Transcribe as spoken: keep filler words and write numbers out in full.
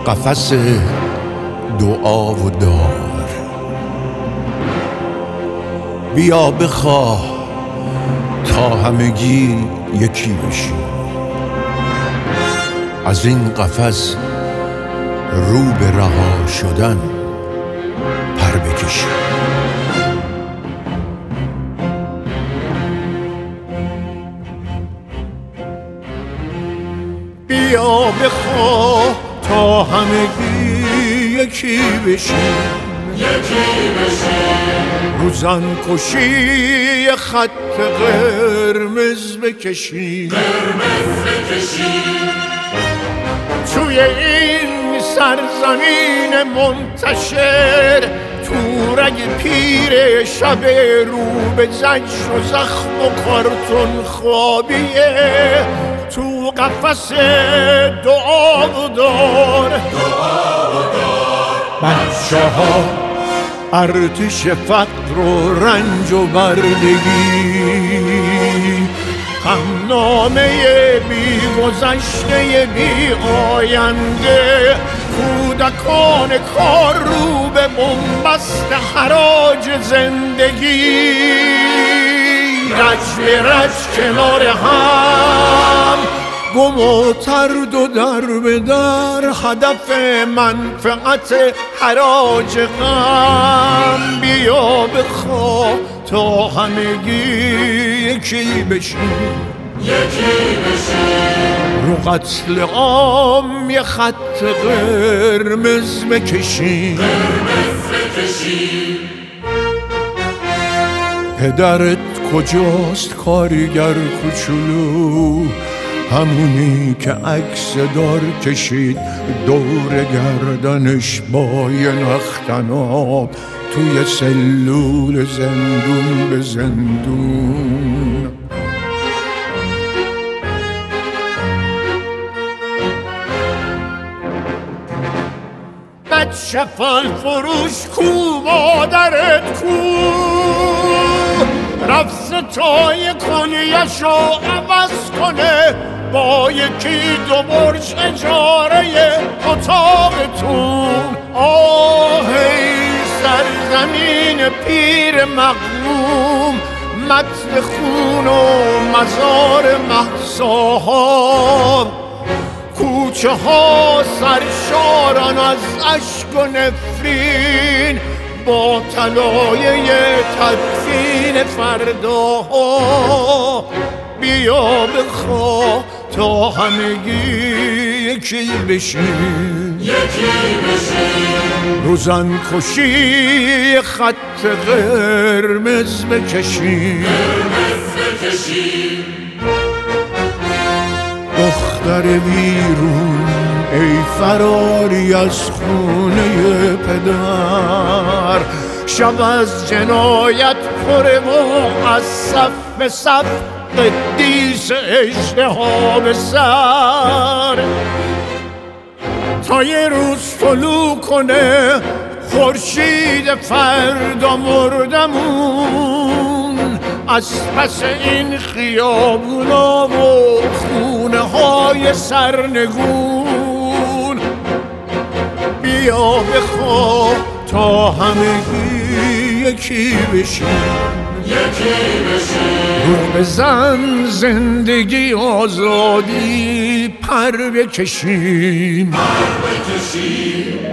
قفس دعا و دار. بیا بخواه تا همگی یکی بشیم، از این قفس رو به رها شدن پر بکشیم. بیا بخواه تا همگی یکی بشیم، یکی بشیم، رو زن کشی خط قرمز بکشیم، قرمز بکشیم، توی این سرزمین منتشر، تو رگ پیر شب رو به زجر و زخم و کارتون خوابیه، تو قفس دعا و دار. دعا و دار بچه ها ارتش فقر و رنج و بردگی، هم نامه بی گذشته بی آینده، کودکان کار رو به بنبست حراج زندگی، رج به رج کنار هم، گم و ترد و در به در، هدف منفعت حراج غم. بیا بخواه تا همگی یکی بشیم، یکی بشیم، رو قتل عام یه خط قرمز بکشیم، قرمز بکشیم. پدرت کجاست کارگر کوچولو، همونی که عکس دار کشید دور گردنش با یه نختناب، توی سلول زندون به زندون. بچه فال فروش کو، مادرت کو، رفت ستای کلیه‌شو عوض کنه با یکی دو برج اجاره اتاقتون. آه ای سرزمین پیر مغموم، متن خون و مزار مهساها، کوچه ها سرشارن از اشک و نفرین، با طلایه تدفین فرداها. بیا بخواه تا همگی یکی بشیم، یکی بشیم، رو زن کشی خط قرمز بکشیم، قرمز بکشیم. دختر ویرون ای فراری از خونه پدر، شب از جنایت پره و از صف به صف قدیس اژدها به سر، تا یه روز طلوع کنه خورشید فردا مردمون، از پس این خیابونا و خونه های سرنگون. بیا بخواه تا همگی یکی بشیم، یکی بشیم، رو بزن زندگی آزادی پر بکشیم، پر بکشیم.